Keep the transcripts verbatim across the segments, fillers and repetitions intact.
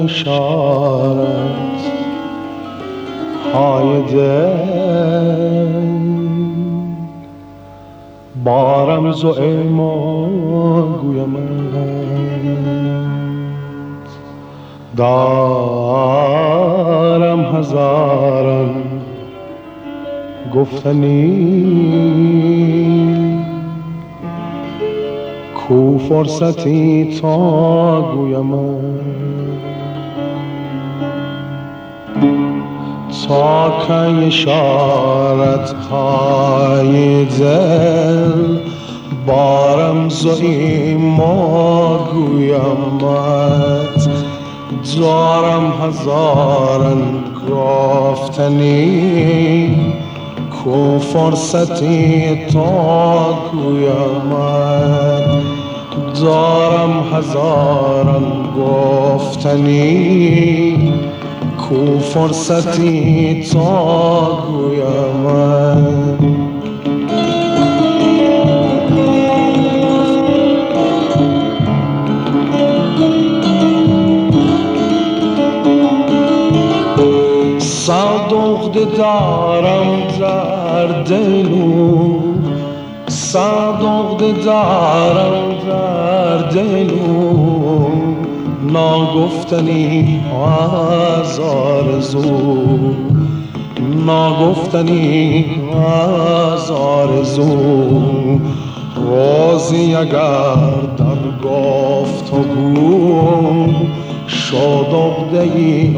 اشارت های دل با رمز و ایمان گویمت دارم هزاران گفتنی کو فرصتی تا گویمت تا که اشارت های دل با رمز و ایمان گویمت دارم هزاران گفتنی کو فرصتی تا گویمت دارم هزاران گفتنی کو فرصتی تا گویمت صد عقده دارم در دلو صد عقده دارم در دلو ناگفتنی از آرزو ناگفتنی از آرزو روزی اگر در گفتگو شد عقده‌ای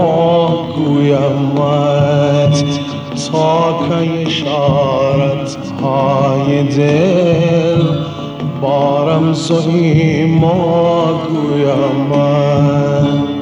واگویمت تا که اشارت های دل با رمز و ایمان گویمت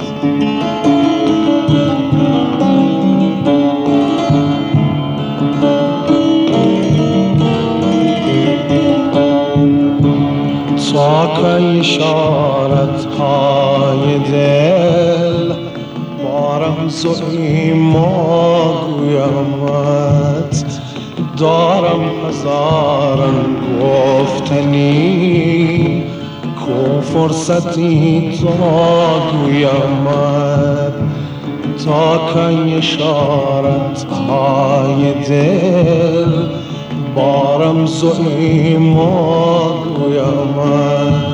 تا که اشارت های دل با رمز و ایمان گویمت دارم هزاران گفتنی کو فرصتی تا گویمت تا که اشارت های دل با رمز و ایمان گویمت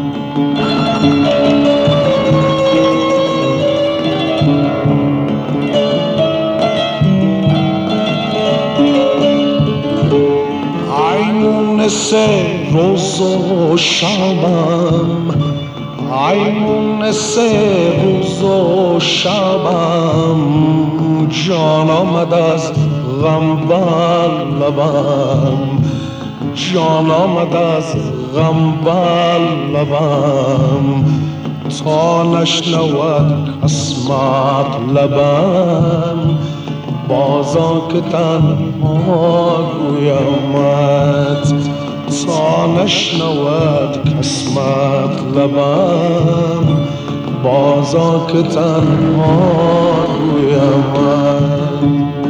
سه روز و شبم ایمون سه روز و شبم جان آمد از غم بر لبم جان آمد از غم بر لبم تا نشنود قسمت لبم بازا که تنها گویمت تا نشنود قسمت لبم بازا که تنها گویمت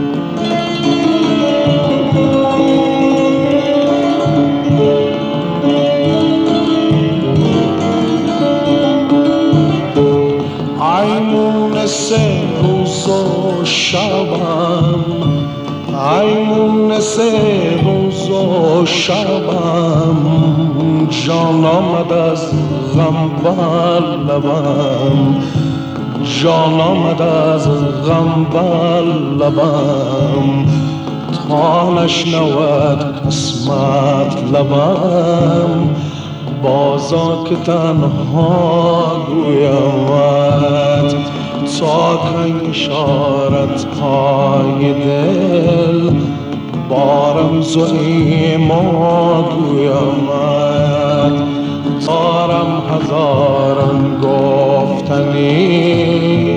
ایمون سه روز و شبم ایمون سه روز و شبم جان آمد از غم بر لبم جان آمد از غم بر لبم تا نشنود قسمت لبم بازا که تنها گویمت تا که اشارت های دل با رمز و ایمان گویمت دارم هزاران گفتنی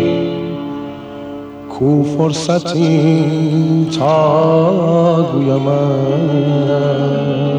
کو فرصتی تا گویمت